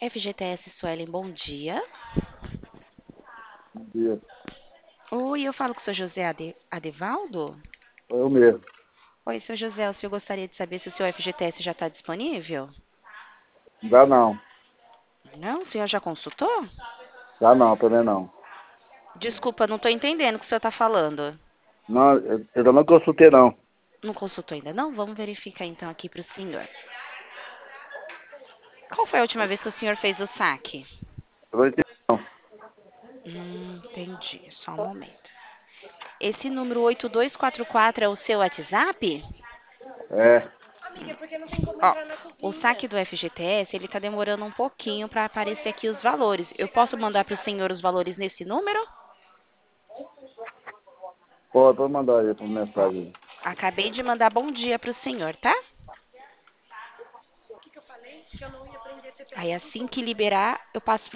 FGTS Suelen, bom dia. Bom dia. Oi, eu falo com o seu José Adevaldo? Eu mesmo. Oi, seu José, o senhor gostaria de saber se o seu FGTS já está disponível? Dá não. Não? O senhor já consultou? Dá não, também não. Desculpa, não estou entendendo o que o senhor está falando. Não, eu ainda não consultei não. Não consultou ainda não? Vamos verificar então aqui para o senhor. Qual foi a última vez que o senhor fez o saque? Eu não entendi não. Entendi, só um momento. Esse número 8244 é o seu WhatsApp? É. Ó, o saque do FGTS, ele tá demorando um pouquinho para aparecer aqui os valores. Eu posso mandar para o senhor os valores nesse número? Pode mandar aí por Ó, mensagem. acabei de mandar bom dia para o senhor, tá? Aí assim que liberar, eu passo